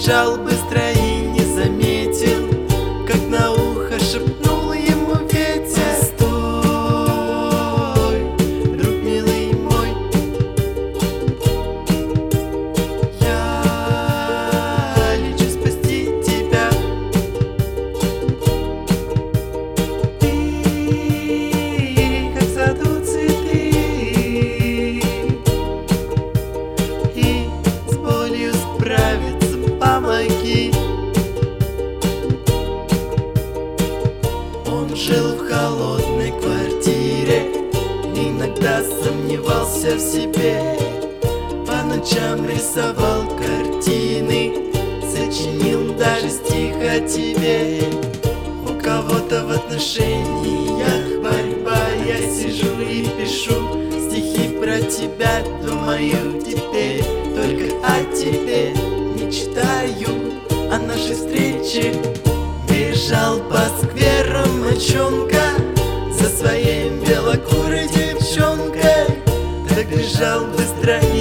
бежал быстро и не заметил, как на ухо шепнул ему ветер: стой, друг милый мой, я лечу спасти тебя. Ты, как в саду цветы, и с болью справиться помоги. Он жил в холодной квартире, иногда сомневался в себе, по ночам рисовал картины, сочинил даже стих о тебе. У кого-то в отношениях борьба, я сижу и пишу стихи про тебя, думаю теперь только о тебе, мечтаю о нашей встрече. Бежал по скверам мальчонка за своей белокурой девчонкой, так бежал быстро и